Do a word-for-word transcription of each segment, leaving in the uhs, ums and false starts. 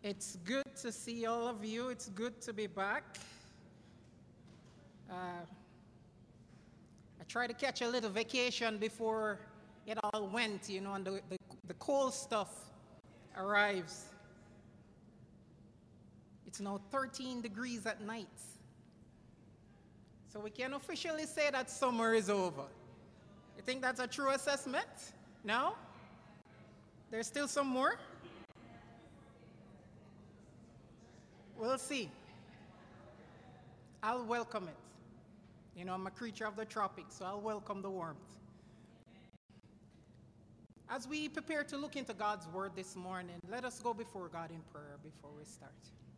It's good to see all of you. It's good to be back. Uh, I tried to catch a little vacation before it all went, you know, and the, the, the cold stuff arrives. It's now thirteen degrees at night. So we can officially say that summer is over. You think that's a true assessment? No? There's still some more? We'll see. I'll welcome it. You know, I'm a creature of the tropics, so I'll welcome the warmth. As we prepare to look into God's word this morning, let us go before God in prayer before we start.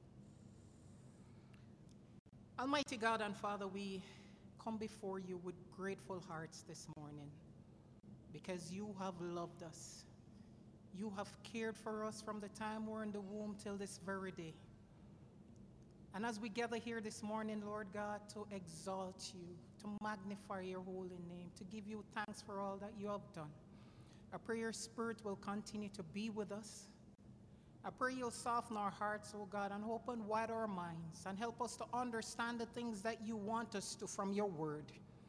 Almighty God and Father, we come before you with grateful hearts this morning because you have loved us. You have cared for us from the time we're in the womb till this very day. And as we gather here this morning, Lord God, to exalt you, to magnify your holy name, to give you thanks for all that you have done, I pray your Spirit will continue to be with us. I pray you'll soften our hearts, oh God, and open wide our minds and help us to understand the things that you want us to from your word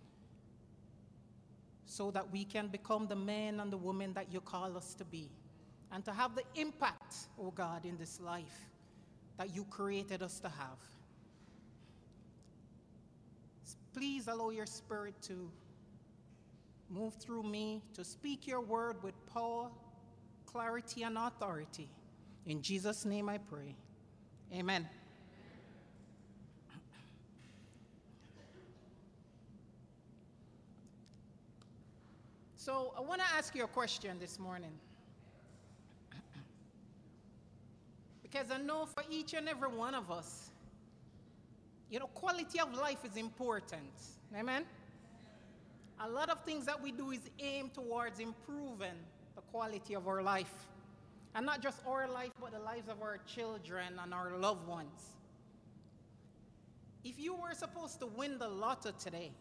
so that we can become the men and the women that you call us to be and to have the impact, oh God, in this life that you created us to have. Please allow your Spirit to move through me to speak your word with power, clarity, and authority. In Jesus' name I pray. Amen. So I want to ask you a question this morning. Because I know for each and every one of us, you know, quality of life is important. Amen? A lot of things that we do is aim towards improving the quality of our life. And not just our life, but the lives of our children and our loved ones. If you were supposed to win the lotto today,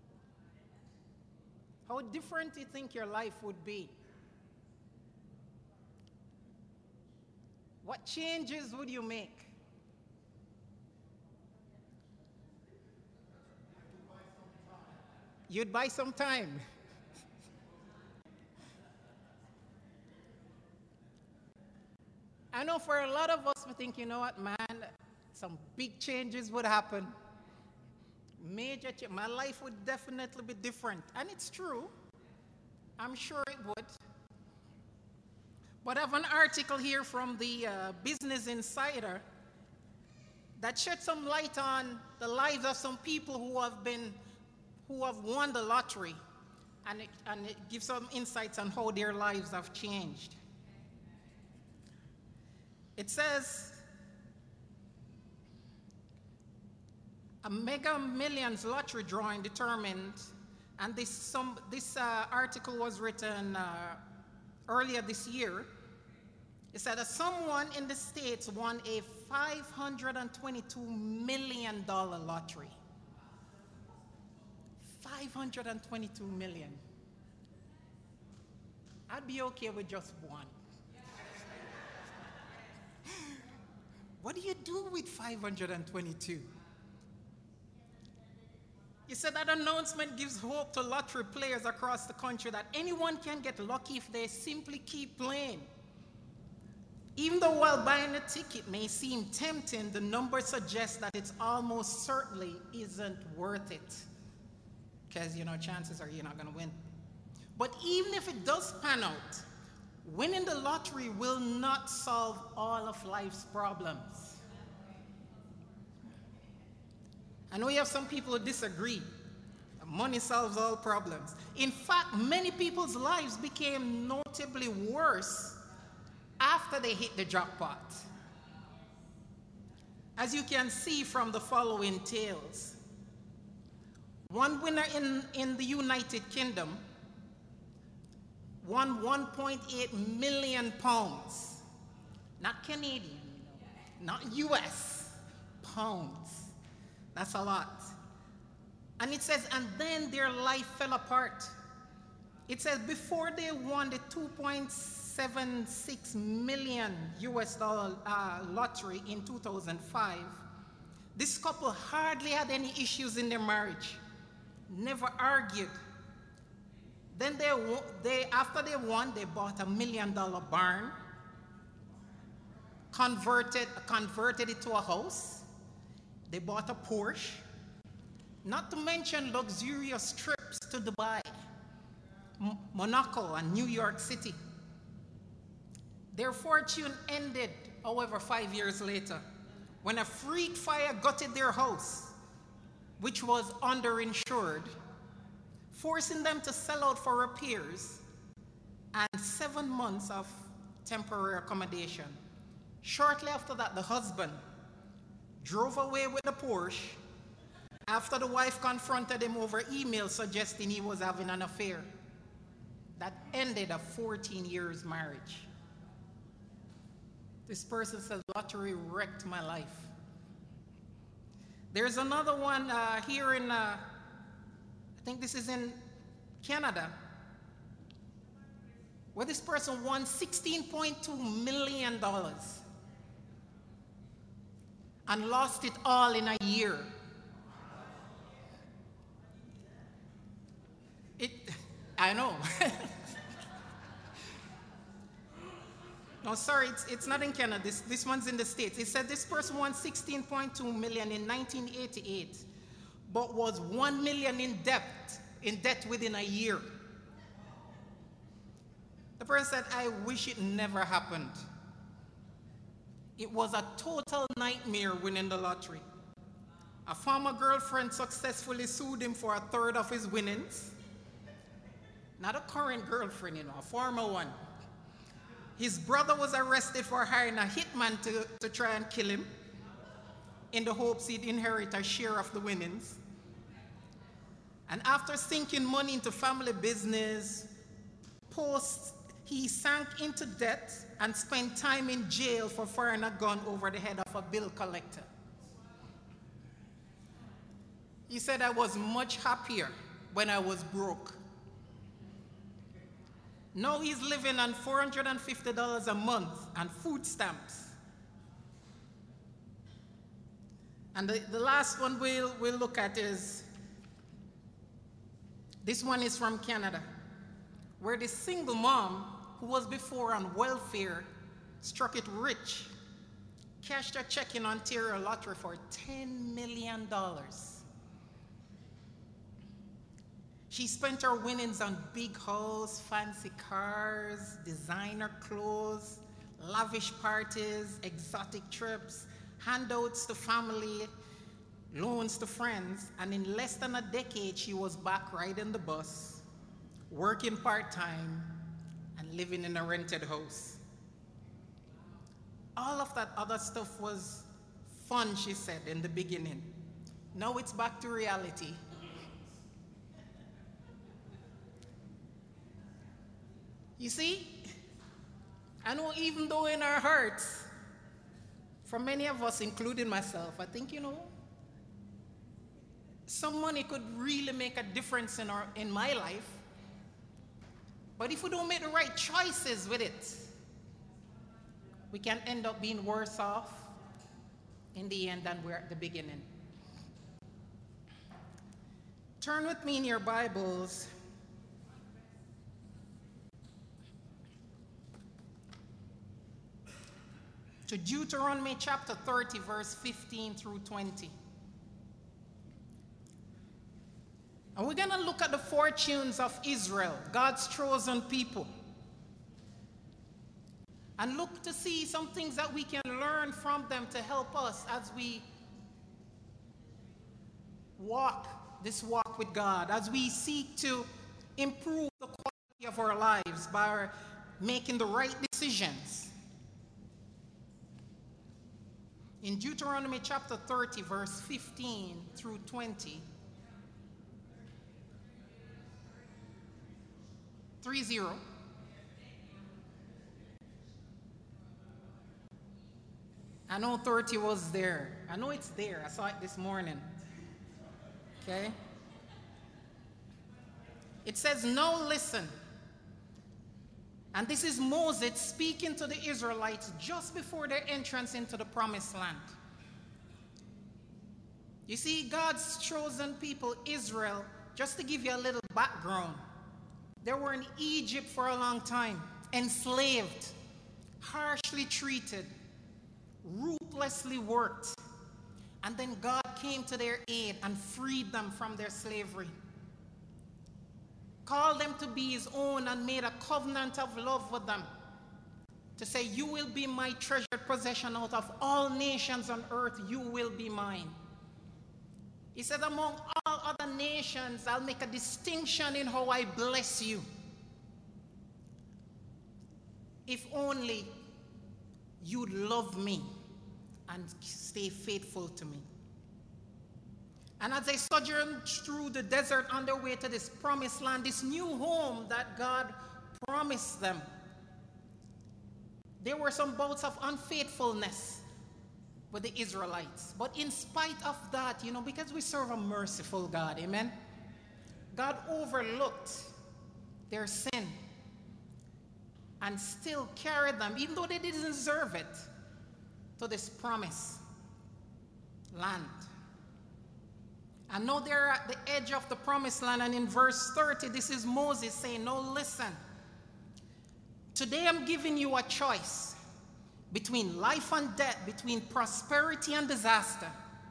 how different do you think your life would be? What changes would you make? You'd buy some time. I know for a lot of us, we think, you know what, man, some big changes would happen. Major change. My life would definitely be different. And it's true. I'm sure it would. But I have an article here from the uh, Business Insider that shed some light on the lives of some people who have been, who have won the lottery. And it, and it gives some insights on how their lives have changed. It says, a Mega Millions lottery drawing determined, and this, some, this uh, article was written uh, earlier this year. It said that someone in the States won a five hundred twenty-two million dollars lottery. five hundred twenty-two million dollars. I'd be okay with just one. What do you do with five hundred twenty-two? He said that announcement gives hope to lottery players across the country that anyone can get lucky if they simply keep playing. Even though while buying a ticket may seem tempting, the number suggests that it almost certainly isn't worth it. Because, you know, chances are you're not going to win. But even if it does pan out, winning the lottery will not solve all of life's problems. I know you have some people who disagree. Money solves all problems. In fact, many people's lives became notably worse after they hit the jackpot. As you can see from the following tales. One winner in, in the United Kingdom won one point eight million pounds. Not Canadian, not U S, pounds. That's a lot. And it says, and then their life fell apart. It says before they won the two point seven six million U S dollar uh, lottery in two thousand five, this couple hardly had any issues in their marriage, never argued. Then they, they, after they won, they bought a million dollar barn, converted, converted it to a house. They bought a Porsche, not to mention luxurious trips to Dubai, M Monaco, and New York City. Their fortune ended, however, five years later, when a freak fire gutted their house, which was underinsured, forcing them to sell out for repairs and seven months of temporary accommodation. Shortly after that, the husband drove away with the Porsche after the wife confronted him over email suggesting he was having an affair. That ended a fourteen years marriage. This person says, lottery wrecked my life. There's another one uh, here in, uh, I think this is in Canada, where this person won sixteen point two million dollars and lost it all in a year. It, I know. No, sorry, it's, it's not in Canada. This, this one's in the States. It said this person won sixteen point two million dollars in nineteen eighty-eight, but was one million dollars in debt, in debt within a year. The person said, I wish it never happened. It was a total nightmare winning the lottery. A former girlfriend successfully sued him for a third of his winnings. Not a current girlfriend, you know, a former one. His brother was arrested for hiring a hitman to, to try and kill him in the hopes he'd inherit a share of the winnings. And after sinking money into family business, post, he sank into debt and spent time in jail for firing a gun over the head of a bill collector. He said, I was much happier when I was broke. Now he's living on four hundred fifty dollars a month and food stamps. And the, the last one we'll, we'll look at is, this one is from Canada, where this single mom, who was before on welfare, struck it rich, cashed a check in Ontario lottery for ten million dollars. She spent her winnings on big house, fancy cars, designer clothes, lavish parties, exotic trips, handouts to family, loans to friends, and in less than a decade, she was back riding the bus, working part-time, and living in a rented house. All of that other stuff was fun, she said in the beginning. Now it's back to reality. You see, I know even though in our hearts, for many of us, including myself, I think, you know, some money could really make a difference in, our, in my life. But if we don't make the right choices with it, we can end up being worse off in the end than we're at the beginning. Turn with me in your Bibles to Deuteronomy chapter thirty, verse fifteen through twenty. And we're going to look at the fortunes of Israel, God's chosen people, and look to see some things that we can learn from them to help us as we walk this walk with God, as we seek to improve the quality of our lives by making the right decisions. In Deuteronomy chapter thirty, verse fifteen through twenty, three zero. I know thirty was there. I know it's there. I saw it this morning. Okay? It says, now listen. And this is Moses speaking to the Israelites just before their entrance into the promised land. You see, God's chosen people, Israel, just to give you a little background, they were in Egypt for a long time, enslaved, harshly treated, ruthlessly worked. And then God came to their aid and freed them from their slavery, called them to be his own, and made a covenant of love with them to say, you will be my treasured possession. Out of all nations on earth, you will be mine. He said, among all other nations, I'll make a distinction in how I bless you. If only you'd love me and stay faithful to me. And as they sojourned through the desert on their way to this promised land, this new home that God promised them, there were some bouts of unfaithfulness with the Israelites. But in spite of that, you know, because we serve a merciful God, amen? God overlooked their sin and still carried them, even though they didn't deserve it, to this promised land. And now they're at the edge of the promised land, and in verse thirty, this is Moses saying, no, listen. Today I'm giving you a choice between life and death, between prosperity and disaster.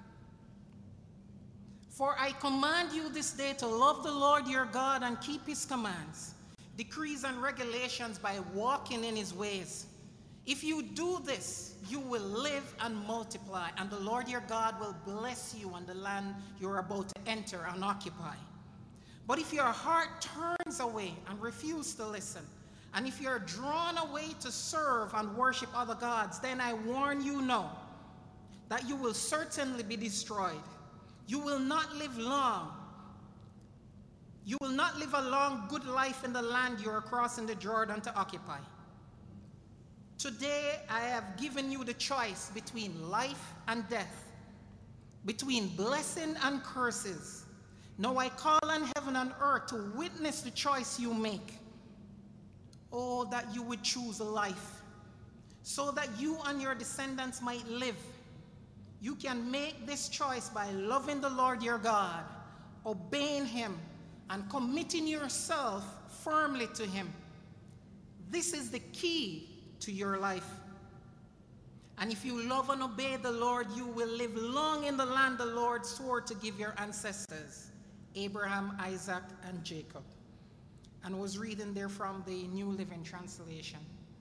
For I command you this day to love the Lord your God and keep his commands, decrees and regulations by walking in his ways. If you do this, you will live and multiply, and the Lord your God will bless you on the land you're about to enter and occupy. But if your heart turns away and refuses to listen, and if you're drawn away to serve and worship other gods, then I warn you now that you will certainly be destroyed. You will not live long. You will not live a long, good life in the land you are crossing the Jordan to occupy. Today, I have given you the choice between life and death, between blessing and curses. Now I call on heaven and earth to witness the choice you make. Oh, that you would choose life, so that you and your descendants might live. You can make this choice by loving the Lord your God, obeying him, and committing yourself firmly to him. This is the key to your life. And if you love and obey the Lord, you will live long in the land the Lord swore to give your ancestors, Abraham, Isaac, and Jacob. And I was reading there from the New Living Translation.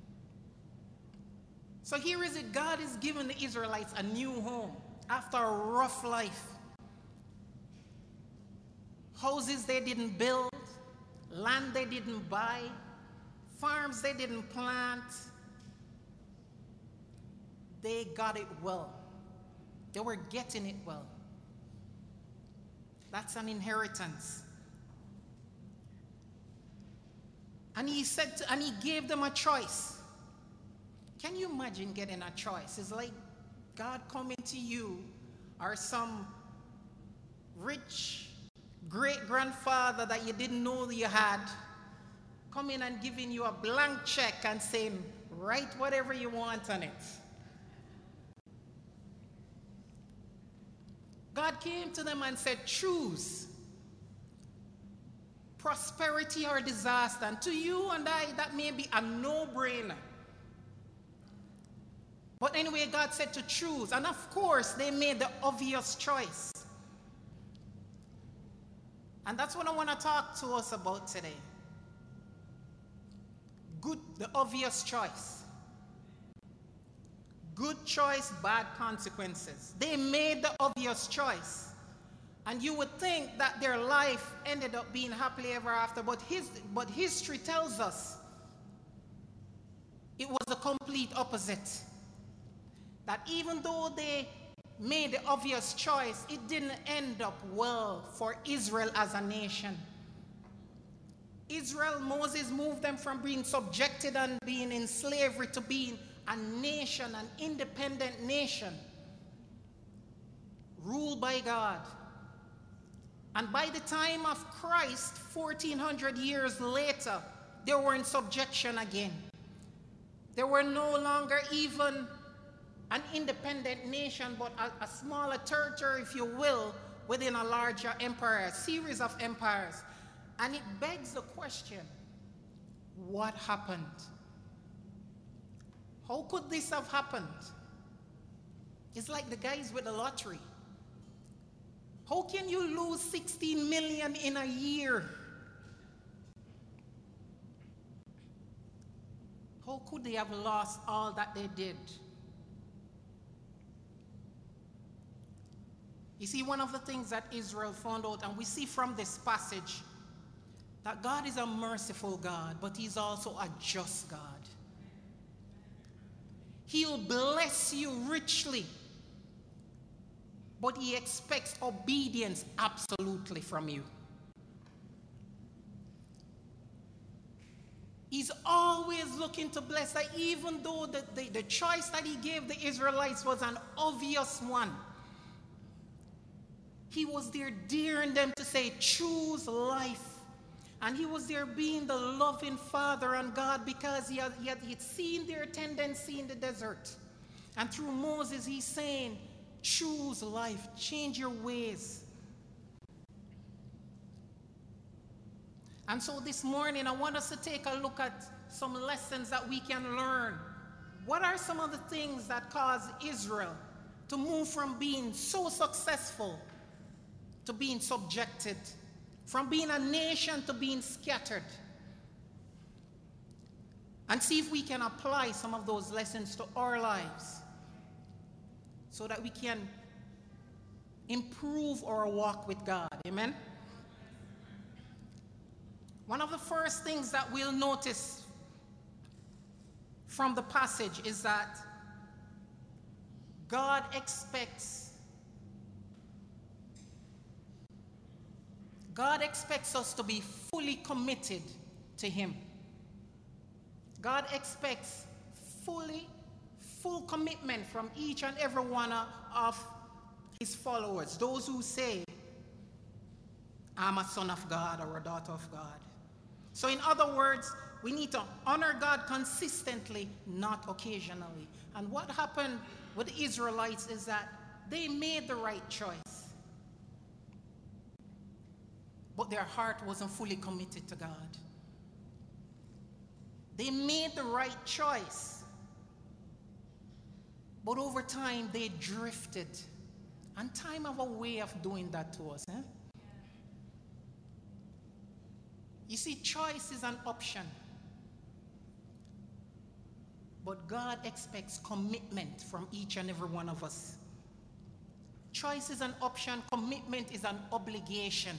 So here is it, God is giving the Israelites a new home after a rough life. Houses they didn't build, land they didn't buy, farms they didn't plant. They got it well. They were getting it well. That's an inheritance. And he said, to, and he gave them a choice. Can you imagine getting a choice? It's like God coming to you or some rich great-grandfather that you didn't know you had, coming and giving you a blank check and saying, write whatever you want on it. God came to them and said, choose prosperity or disaster. And to you and I, that may be a no-brainer. But anyway, God said to choose. And of course, they made the obvious choice. And that's what I want to talk to us about today. Good, the obvious choice. Good choice, bad consequences. They made the obvious choice. And you would think that their life ended up being happily ever after, but, his, but history tells us it was the complete opposite. That even though they made the obvious choice, it didn't end up well for Israel as a nation. Israel, Moses moved them from being subjected and being in slavery to being a nation, an independent nation, ruled by God. And by the time of Christ, fourteen hundred years later, they were in subjection again. They were no longer even an independent nation, but a, a smaller territory, if you will, within a larger empire, a series of empires. And it begs the question, what happened? How could this have happened? It's like the guys with the lottery. How can you lose sixteen million in a year? How could they have lost all that they did? You see, one of the things that Israel found out, and we see from this passage, that God is a merciful God, but he's also a just God. He'll bless you richly, but he expects obedience absolutely from you. He's always looking to bless, that even though the, the, the choice that he gave the Israelites was an obvious one, he was there daring them to say, choose life. And he was there being the loving Father and God, because he had, he had, he had seen their tendency in the desert. And through Moses, he's saying, choose life, change your ways. And so this morning, I want us to take a look at some lessons that we can learn. What are some of the things that caused Israel to move from being so successful to being subjected, from being a nation to being scattered? And see if we can apply some of those lessons to our lives so that we can improve our walk with God. Amen? One of the first things that we'll notice from the passage is that God expects God expects us to be fully committed to him. God expects fully, full commitment from each and every one of his followers, those who say, I'm a son of God or a daughter of God. So in other words, we need to honor God consistently, not occasionally. And what happened with the Israelites is that they made the right choice, but their heart wasn't fully committed to God. They made the right choice, but over time they drifted. And time have a way of doing that to us. Eh? You see, choice is an option, but God expects commitment from each and every one of us. Choice is an option, commitment is an obligation.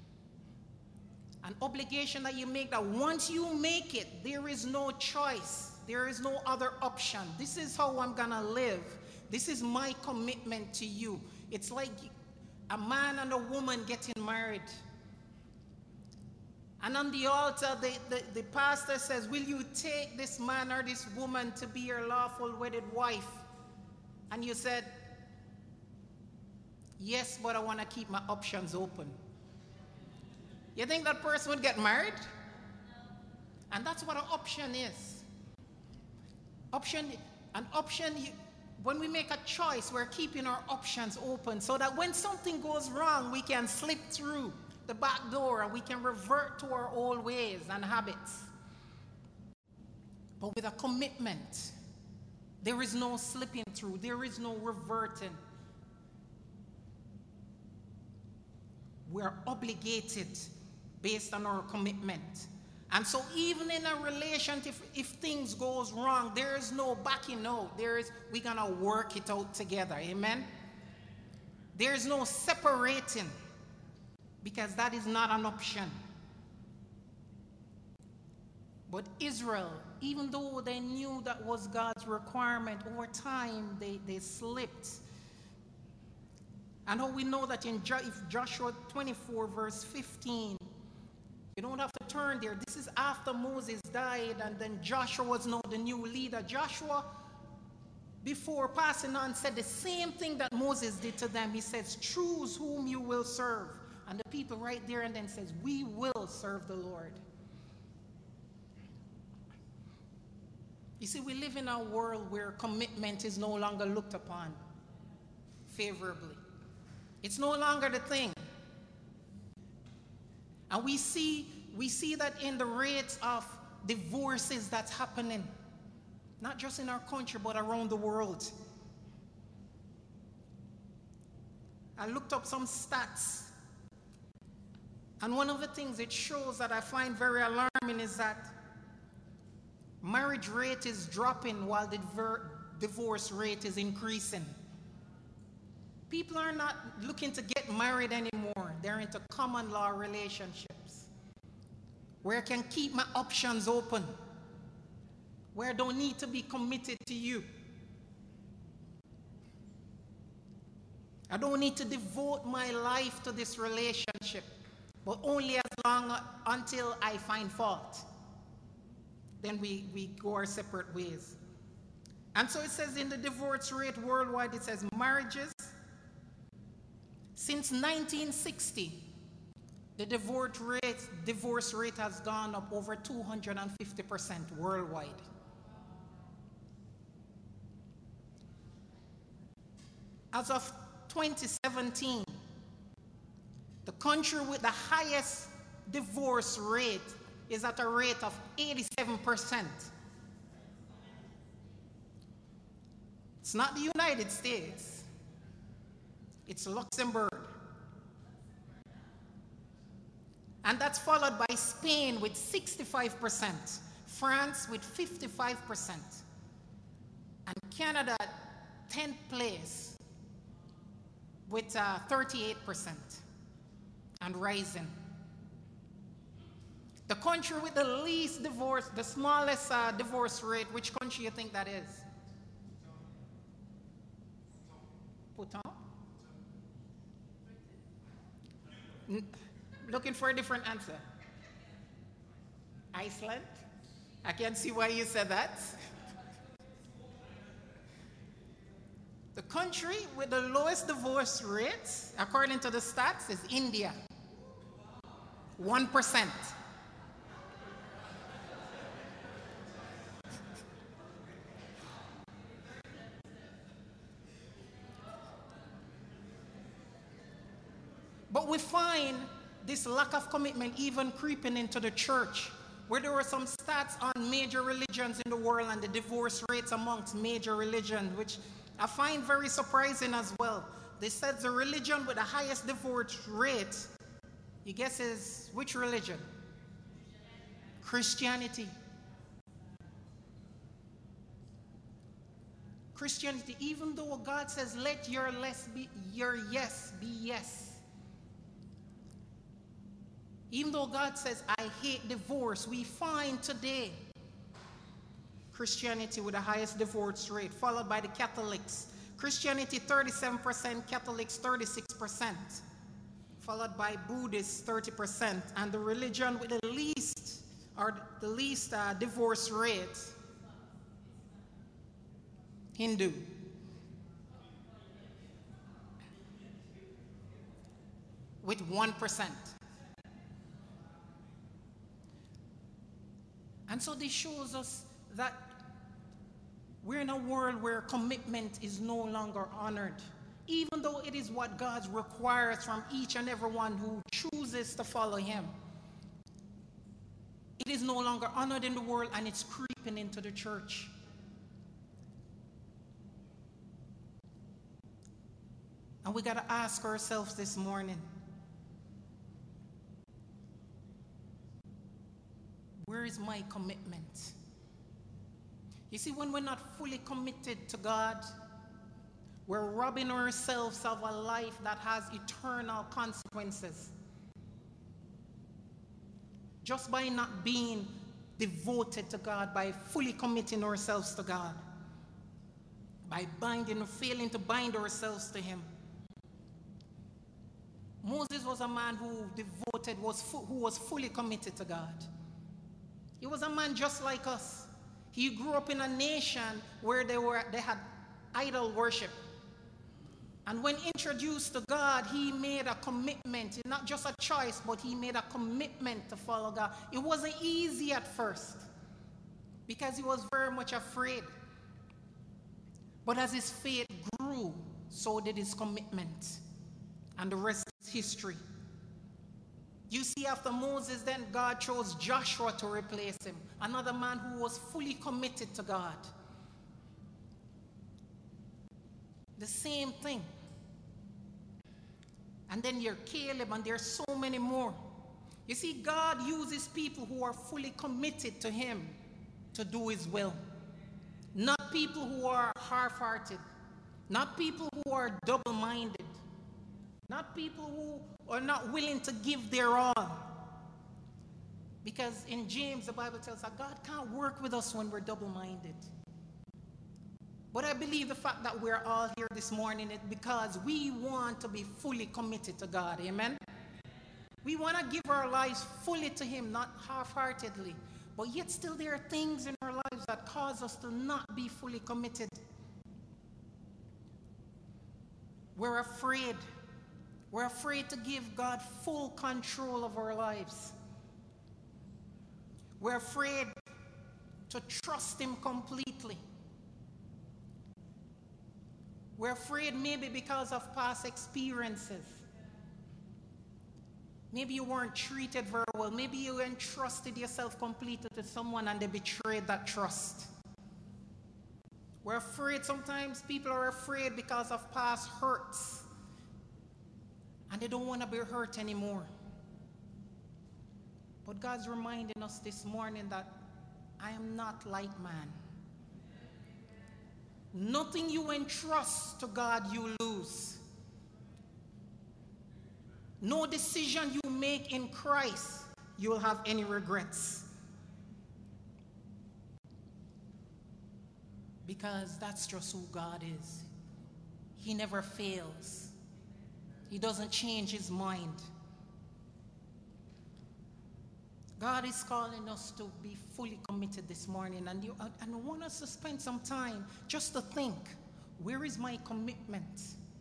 An obligation that you make, that once you make it, there is no choice. There is no other option. This is how I'm going to live. This is my commitment to you. It's like a man and a woman getting married. And on the altar, the, the, the pastor says, will you take this man or this woman to be your lawful wedded wife? And you said, yes, but I want to keep my options open. You think that person would get married? And that's what an option is. Option, an option, when we make a choice, we're keeping our options open so that when something goes wrong, we can slip through the back door and we can revert to our old ways and habits. But with a commitment, there is no slipping through, there is no reverting. We're obligated based on our commitment. And so even in a relationship, if, if things goes wrong, there is no backing out. There is, we're going to work it out together. Amen? There is no separating, because that is not an option. But Israel, even though they knew that was God's requirement, over time they, they slipped. And how we know that in jo- if Joshua twenty-four verse fifteen, you don't have to turn there. This is after Moses died and then Joshua was now the new leader. Joshua, before passing on, said the same thing that Moses did to them. He says, choose whom you will serve. And the people right there and then says, we will serve the Lord. You see, we live in a world where commitment is no longer looked upon favorably. It's no longer the thing. And we see, we see that in the rates of divorces that's happening, not just in our country, but around the world. I looked up some stats, and one of the things it shows that I find very alarming is that marriage rate is dropping while the divorce rate is increasing. People are not looking to get married anymore. They're into common law relationships, where I can keep my options open, where I don't need to be committed to you. I don't need to devote my life to this relationship, but only as long until I find fault. Then we, we go our separate ways. And so it says in the divorce rate worldwide, it says marriages, since nineteen sixty, the divorce rate, divorce rate has gone up over two hundred fifty percent worldwide. As of twenty seventeen, the country with the highest divorce rate is at a rate of eighty-seven percent. It's not the United States, it's Luxembourg. And that's followed by Spain with sixty-five percent, France with fifty-five percent, and Canada tenth place with uh, thirty-eight percent and rising. The country with the least divorce, the smallest uh, divorce rate, which country you think that is? Bhutan? N- looking for a different answer. Iceland? I can't see why you said that. The country with the lowest divorce rates, according to the stats, is India. one percent. But we find this lack of commitment even creeping into the church, where there were some stats on major religions in the world and the divorce rates amongst major religions, which I find very surprising as well. They said the religion with the highest divorce rate, you guess is which religion? Christianity. Christianity, even though God says, let your less be your yes be yes. Even though God says, I hate divorce, we find today Christianity with the highest divorce rate, followed by the Catholics. Christianity thirty-seven percent, Catholics thirty-six percent, followed by Buddhists thirty percent, and the religion with the least or the least uh, divorce rate, Hindu. With one percent. And so this shows us that we're in a world where commitment is no longer honored, even though it is what God requires from each and every one who chooses to follow him. It is no longer honored in the world, and it's creeping into the church. And we got to ask ourselves this morning, where is my commitment? You see, when we're not fully committed to God, we're robbing ourselves of a life that has eternal consequences. Just by not being devoted to God, by fully committing ourselves to God, by binding or failing to bind ourselves to him. Moses was a man who devoted, was fu- who was fully committed to God. He was a man just like us. He grew up in a nation where they were they had idol worship. And when introduced to God, he made a commitment, not just a choice, but he made a commitment to follow God. It wasn't easy at first, because he was very much afraid. But as his faith grew, so did his commitment. And the rest is history. You see, after Moses, then God chose Joshua to replace him, another man who was fully committed to God. The same thing. And then you're Caleb, and there's so many more. You see, God uses people who are fully committed to him to do his will. Not people who are half-hearted. Not people who are double-minded. Not people who are not willing to give their all. Because in James, the Bible tells us that God can't work with us when we're double-minded. But I believe the fact that we're all here this morning is because we want to be fully committed to God. Amen? We want to give our lives fully to him, not half-heartedly. But yet still there are things in our lives that cause us to not be fully committed. We're afraid. We're afraid to give God full control of our lives. We're afraid to trust him completely. We're afraid maybe because of past experiences. Maybe you weren't treated very well. Maybe you entrusted yourself completely to someone and they betrayed that trust. We're afraid, sometimes people are afraid because of past hurts. And they don't want to be hurt anymore. But God's reminding us this morning that I am not like man. Nothing you entrust to God, you lose. No decision you make in Christ, you'll have any regrets. Because that's just who God is. He never fails. He doesn't change his mind. God is calling us to be fully committed this morning, and, you, and I want us to spend some time just to think, where is my commitment?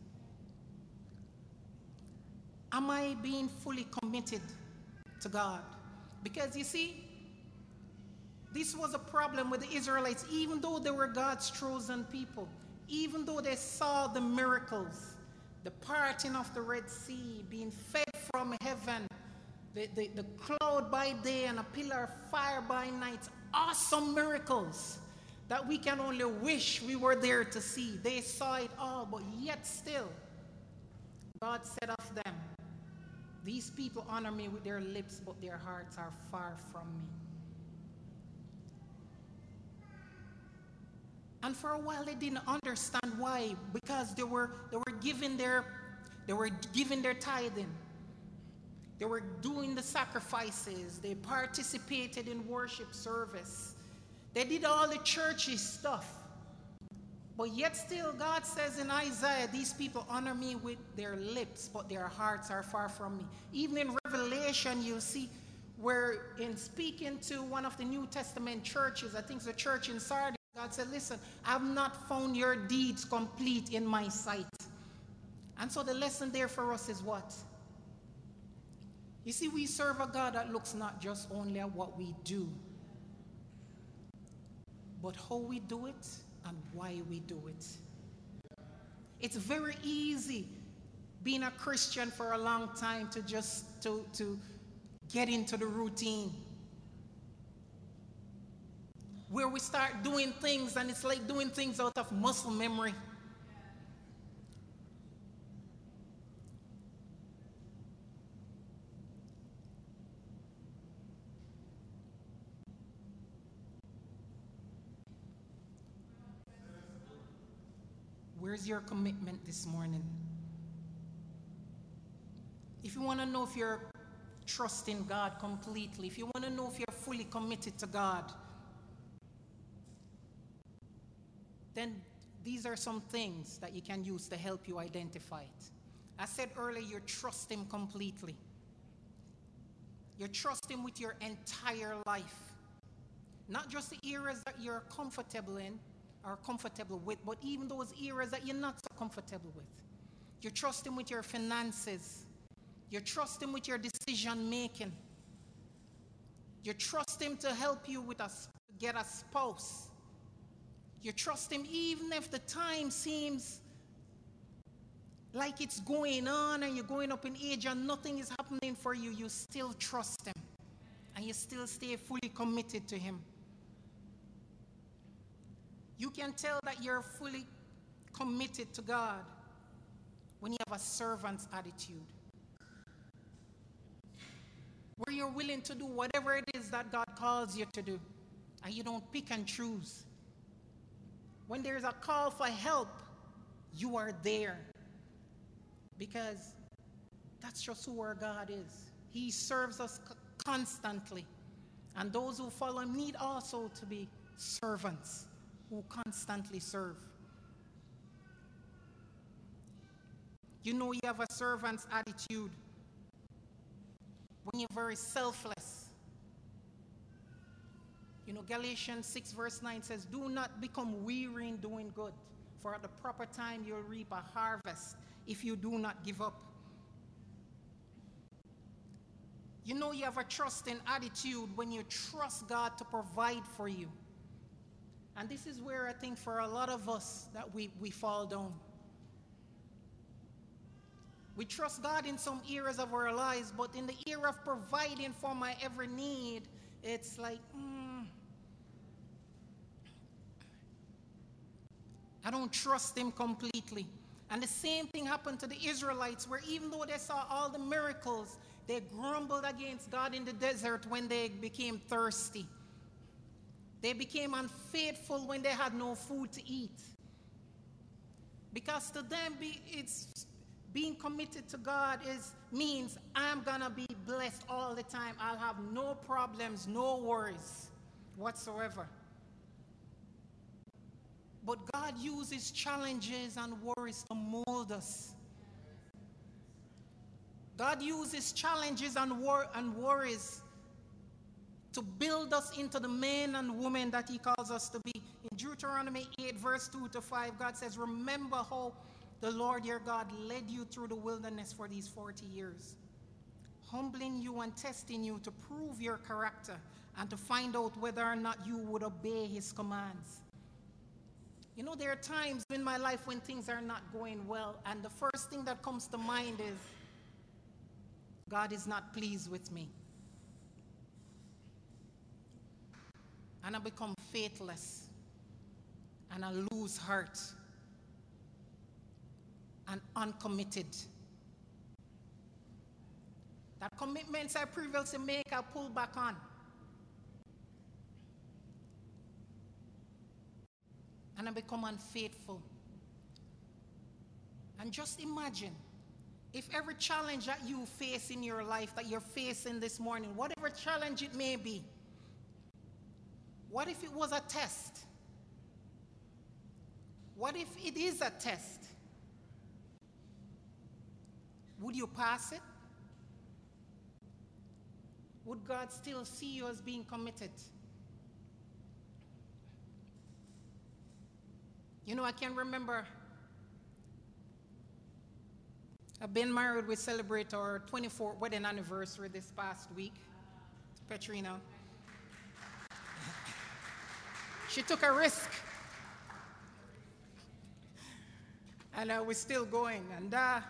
Am I being fully committed to God? Because you see, this was a problem with the Israelites, even though they were God's chosen people, even though they saw the miracles, the parting of the Red Sea, being fed from heaven, the, the, the cloud by day and a pillar of fire by night, awesome miracles that we can only wish we were there to see. They saw it all, but yet still, God said of them, these people honor me with their lips, but their hearts are far from me. And for a while they didn't understand why, because they were they were giving their they were giving their tithing. They were doing the sacrifices. They participated in worship service. They did all the churchy stuff. But yet still, God says in Isaiah, these people honor me with their lips, but their hearts are far from me. Even in Revelation, you'll see where in speaking to one of the New Testament churches, I think it's the church in Sardis, God said, listen, I've not found your deeds complete in my sight. And so the lesson there for us is what? You see, we serve a God that looks not just only at what we do, but how we do it and why we do it. It's very easy being a Christian for a long time to just to, to get into the routine, where we start doing things and it's like doing things out of muscle memory. Where's your commitment this morning? If you want to know if you're trusting God completely, if you want to know if you're fully committed to God, then these are some things that you can use to help you identify it. I said earlier, you trust him completely. You trust him with your entire life. Not just the areas that you're comfortable in, are comfortable with, but even those areas that you're not so comfortable with. You trust him with your finances. You trust him with your decision making. You trust him to help you with a get a spouse. You trust him even if the time seems like it's going on and you're going up in age and nothing is happening for you. You still trust him and you still stay fully committed to him. You can tell that you're fully committed to God when you have a servant's attitude, where you're willing to do whatever it is that God calls you to do, and you don't pick and choose. When there's a call for help, you are there, because that's just who our God is. He serves us constantly, and those who follow him need also to be servants who constantly serve. You know you have a servant's attitude when you're very selfless. You know, Galatians six verse nine says, do not become weary in doing good, for at the proper time you'll reap a harvest if you do not give up. You know you have a trusting attitude when you trust God to provide for you. And this is where I think for a lot of us that we, we fall down. We trust God in some areas of our lives, but in the area of providing for my every need, it's like, mm, I don't trust him completely. And the same thing happened to the Israelites, where even though they saw all the miracles, they grumbled against God in the desert when they became thirsty. They became unfaithful when they had no food to eat. Because to them, be, it's being committed to God is means I'm going to be blessed all the time. I'll have no problems, no worries whatsoever. But God uses challenges and worries to mold us. God uses challenges and, wor- and worries to build us into the men and women that he calls us to be. In Deuteronomy eight, verse two to five, God says, remember how the Lord your God led you through the wilderness for these forty years, humbling you and testing you to prove your character and to find out whether or not you would obey his commands. You know, there are times in my life when things are not going well, and the first thing that comes to mind is, God is not pleased with me. And I become faithless, and I lose heart, and uncommitted. That commitments I previously make, I pull back on. And I become unfaithful. And just imagine, if every challenge that you face in your life, that you're facing this morning, whatever challenge it may be, what if it was a test? What if it is a test? Would you pass it? Would God still see you as being committed? You know, I can remember, I've been married. We celebrate our twenty-fourth wedding anniversary this past week. Petrina. She took a risk. And uh, we're still going. And uh,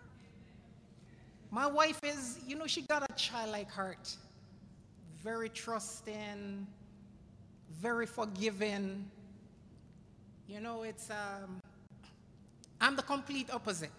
my wife is, you know, she got a childlike heart. Very trusting, very forgiving. You know, it's, um, I'm the complete opposite.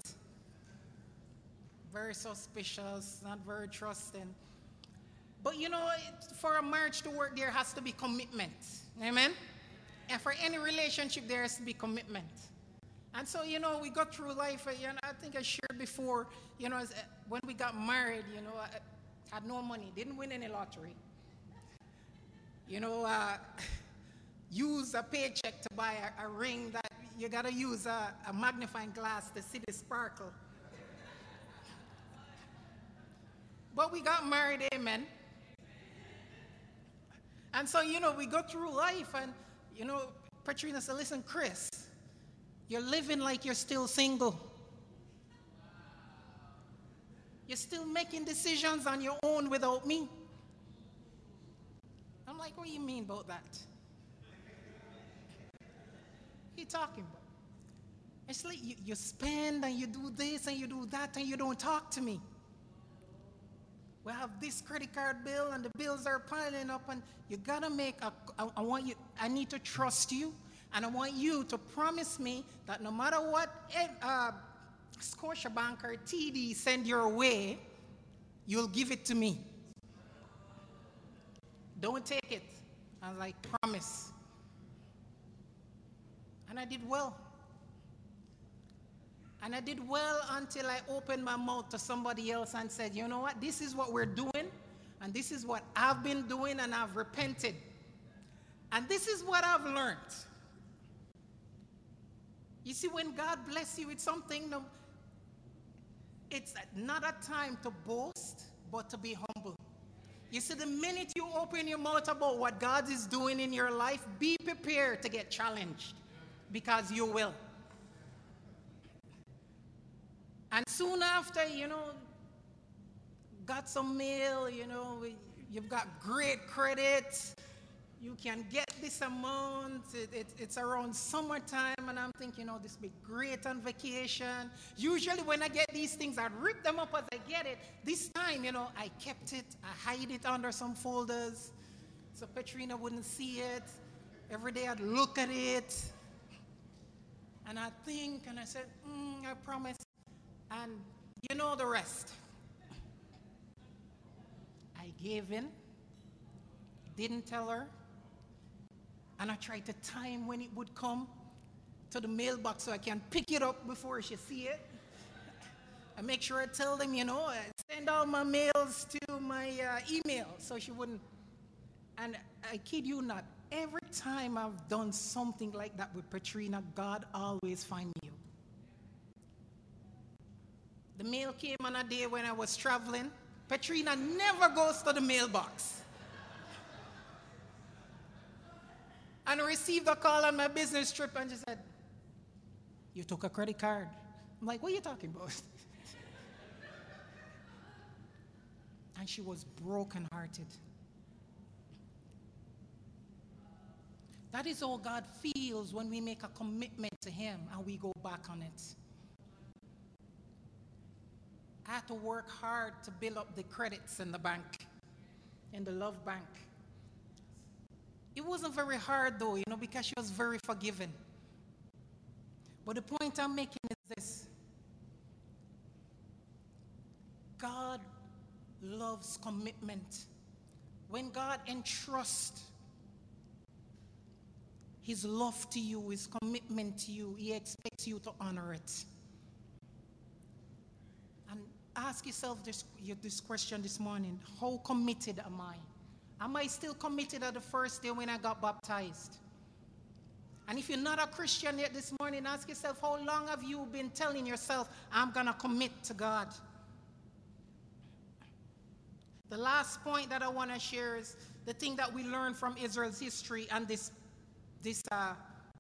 Very suspicious, not very trusting. But you know, for a marriage to work, there has to be commitment. Amen? And for any relationship, there has to be commitment. And so, you know, we got through life, you know, I think I shared before, you know, as, when we got married, you know, I had no money, didn't win any lottery. You know, uh, use a paycheck to buy a, a ring that you got to use a, a magnifying glass to see the sparkle. But we got married, amen. And so, you know, we go through life and, you know, Petrina said, listen, Chris, you're living like you're still single. You're still making decisions on your own without me. I'm like, what do you mean about that? you talking about? It's like you, you spend and you do this and you do that and you don't talk to me. We have this credit card bill and the bills are piling up, and you gotta make a, I, I want you, I need to trust you, and I want you to promise me that no matter what uh, Scotiabank or T D send your way, you'll give it to me. Don't take it. I was like, promise. And I did well. And I did well until I opened my mouth to somebody else and said, you know what, this is what we're doing, and this is what I've been doing, and I've repented. And this is what I've learned. You see, when God bless you with something, no, it's not a time to boast, but to be humble. You see, the minute you open your mouth about what God is doing in your life, be prepared to get challenged, because you will. And soon after, you know, got some mail, you know, you've got great credit, you can get this amount, it, it, it's around summertime, and I'm thinking, oh, this will be great on vacation. Usually when I get these things, I rip them up as I get it. This time, you know, I kept it, I hide it under some folders, so Petrina wouldn't see it. Every day I'd look at it, and I think, and I said, mm, I promise. And you know the rest. I gave in, didn't tell her, and I tried to time when it would come to the mailbox so I can pick it up before she see it. I make sure I tell them, you know, I send all my mails to my uh, email so she wouldn't. And I kid you not, every time I've done something like that with Petrina, God always finds me. The mail came on a day when I was traveling. Petrina never goes to the mailbox. And I received a call on my business trip, and she said, you took a credit card. I'm like, what are you talking about? And she was brokenhearted. That is how God feels when we make a commitment to Him and we go back on it. I had to work hard to build up the credits in the bank, in the love bank. It wasn't very hard though, you know, because she was very forgiving. But the point I'm making is this. God loves commitment. When God entrusts His love to you, His commitment to you, He expects you to honor it. And ask yourself this, this question this morning. How committed am I? Am I still committed at the first day when I got baptized? And if you're not a Christian yet this morning, ask yourself, how long have you been telling yourself, I'm going to commit to God? The last point that I want to share is the thing that we learned from Israel's history, and this, this uh,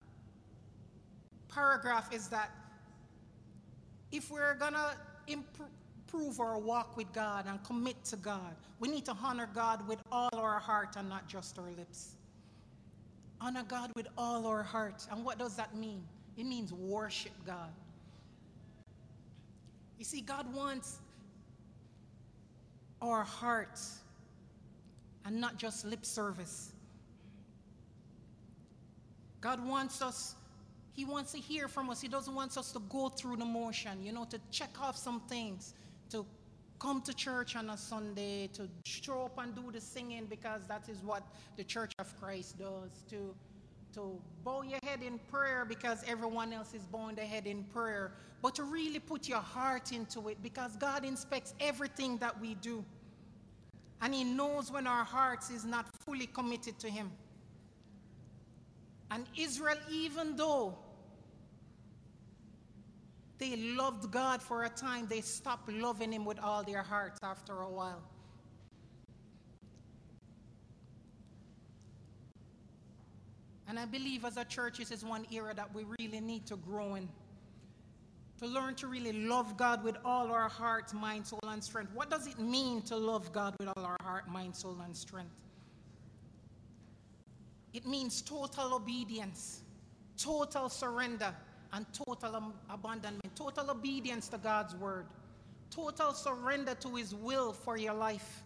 paragraph is that if we're going to improve, Prove our walk with God and commit to God, we need to honor God with all our heart and not just our lips. Honor God with all our heart. And what does that mean? It means worship God. You see, God wants our heart and not just lip service. God wants us, He wants to hear from us. He doesn't want us to go through the motion, you know, to check off some things, to come to church on a Sunday, to show up and do the singing because that is what the Church of Christ does, to, to bow your head in prayer because everyone else is bowing their head in prayer, but to really put your heart into it because God inspects everything that we do. And He knows when our hearts is not fully committed to Him. And Israel, even though they loved God for a time, they stopped loving Him with all their hearts after a while. And I believe as a church, this is one area that we really need to grow in. To learn to really love God with all our heart, mind, soul, and strength. What does it mean to love God with all our heart, mind, soul, and strength? It means total obedience total surrender and total um, abandonment, total obedience to God's word, total surrender to his will for your life,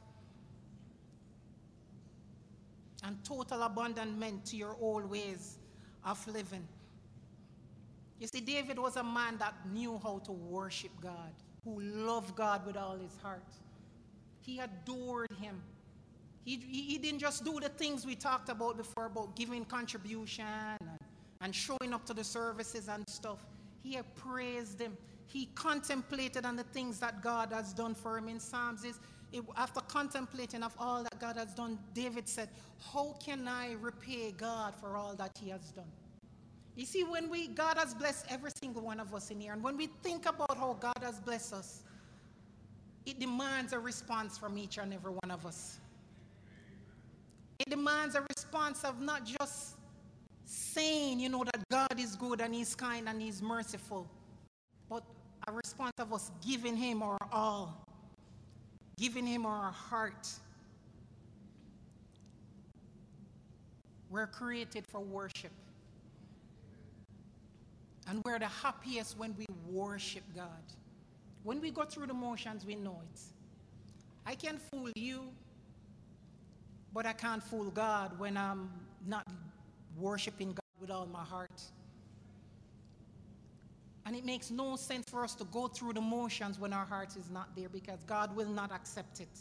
and total abandonment to your old ways of living. You see, David was a man that knew how to worship God, who loved God with all his heart. He adored him. He, he didn't just do the things we talked about before, about giving contribution and, and showing up to the services and stuff. He had praised him. He contemplated on the things that God has done for him. In Psalms, is it, after contemplating of all that God has done, David said, how can I repay God for all that he has done? You see, when we, God has blessed every single one of us in here, and when we think about how God has blessed us, it demands a response from each and every one of us. It demands a response of not just saying, you know, that God is good and he's kind and he's merciful, but a response of us giving him our all, giving him our heart. We're created for worship. And we're the happiest when we worship God. When we go through the motions, we know it. I can fool you, but I can't fool God when I'm not worshiping God with all my heart. And it makes no sense for us to go through the motions when our heart is not there, because God will not accept it.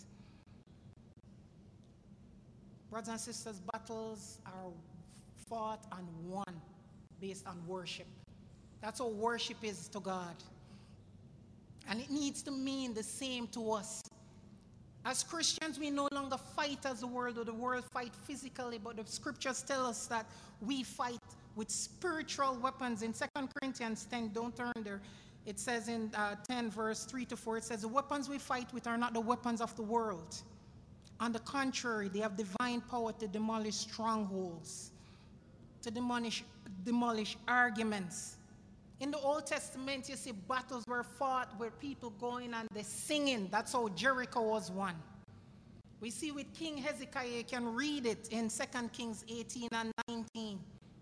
Brothers and sisters, battles are fought and won based on worship. That's how worship is to God. And it needs to mean the same to us. As Christians, we no longer fight as the world, or the world fight physically, but the scriptures tell us that we fight with spiritual weapons. In Second Corinthians ten, don't turn there, it says in uh, ten verse three to four, it says, the weapons we fight with are not the weapons of the world. On the contrary, they have divine power to demolish strongholds, to demolish, demolish arguments. In the Old Testament, you see battles were fought where people going and they singing. That's how Jericho was won. We see with King Hezekiah, you can read it in Second Kings eighteen and nineteen.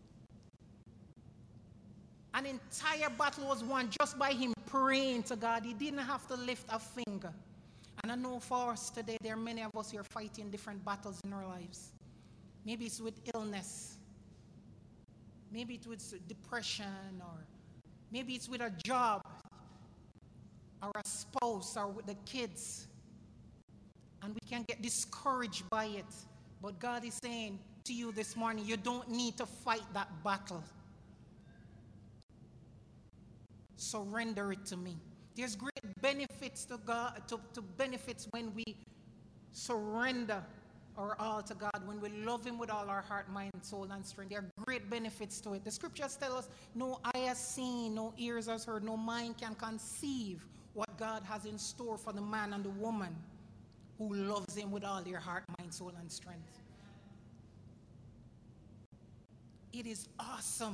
An entire battle was won just by him praying to God. He didn't have to lift a finger. And I know for us today, there are many of us who are fighting different battles in our lives. Maybe it's with illness. Maybe it's with depression, or maybe it's with a job, or a spouse, or with the kids. And we can get discouraged by it. But God is saying to you this morning, you don't need to fight that battle. Surrender it to me. There's great benefits to God, to, to benefits when we surrender our all to God, when we love him with all our heart, mind, soul, and strength. There are great benefits to it. The scriptures tell us, no eye has seen, no ears has heard, no mind can conceive what God has in store for the man and the woman who loves him with all their heart, mind, soul, and strength. It is awesome.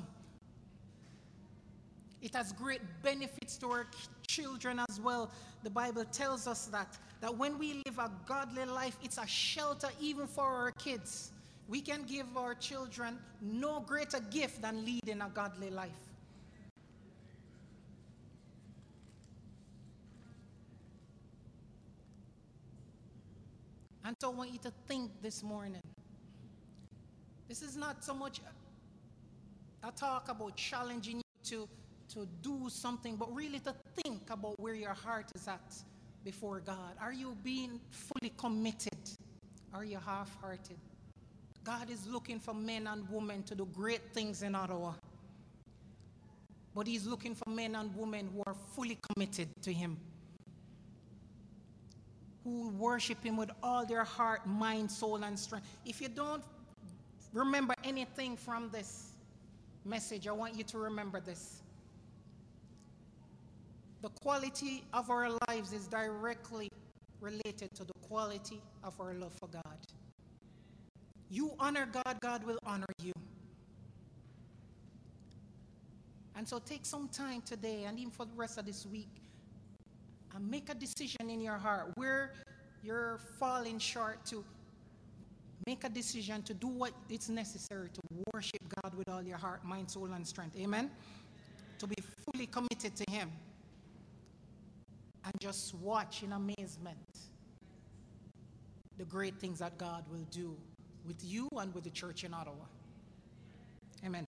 It has great benefits to our children as well. The Bible tells us that, that when we live a godly life, it's a shelter even for our kids. We can give our children no greater gift than leading a godly life. And so I want you to think this morning. This is not so much a talk about challenging you to to do something, but really to think about where your heart is at before God. Are you being fully committed? Are you half-hearted? God is looking for men and women to do great things in Ottawa. But he's looking for men and women who are fully committed to him, who worship him with all their heart, mind, soul, and strength. If you don't remember anything from this message, I want you to remember this. The quality of our lives is directly related to the quality of our love for God. You honor God, God will honor you. And so take some time today and even for the rest of this week and make a decision in your heart where you're falling short, to make a decision to do what is necessary to worship God with all your heart, mind, soul, and strength. Amen? To be fully committed to him. And just watch in amazement the great things that God will do with you and with the church in Ottawa. Amen.